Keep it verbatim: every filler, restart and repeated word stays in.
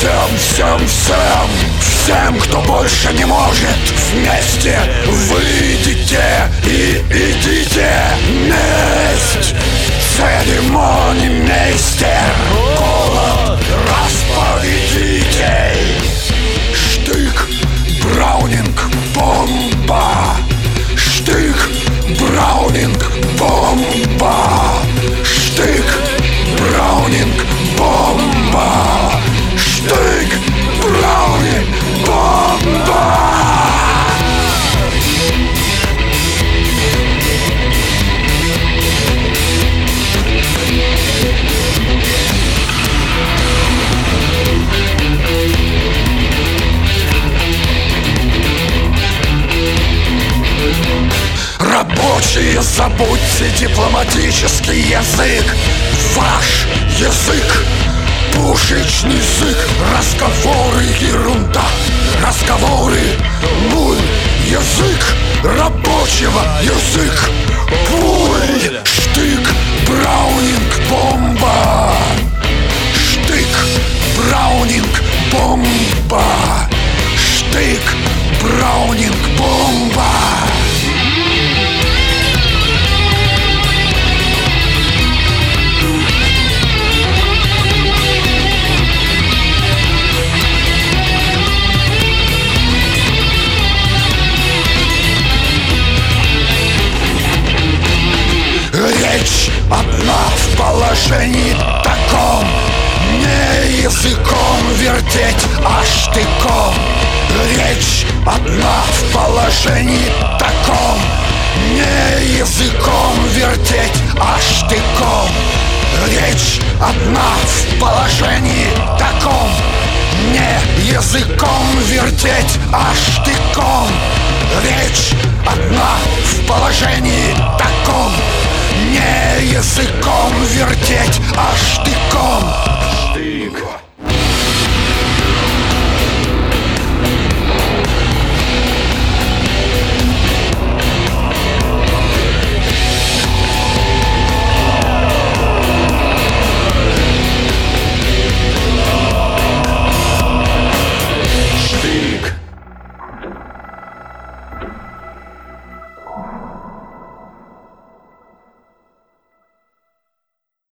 Всем, всем, всем, всем, кто больше не может, вместе выйдите и идите. Месть, церемонимейстер, голод расповедите. Штык, Браунинг, бомба. Штык, Браунинг, бомба. Штык, Браунинг, бомба. Штык, Браунинг, бомба. Рабочие, забудьте дипломатический язык. Ваш язык — пушечный язык. Разговоры — ерунда. Разговоры — нуль. Язык рабочего — язык пуль. Штык, Браунинг, бомба. Штык, Браунинг, бомба. Штык, Браунинг, бомба. Речь одна в положении таком. Не языком вертеть, а штыком. Речь одна в положении таком. Не языком вертеть, а штыком. Речь одна в положении таком. Не языком вертеть, а штыком. Речь одна в положении таком. Не языком вертеть, а штыком. Штык.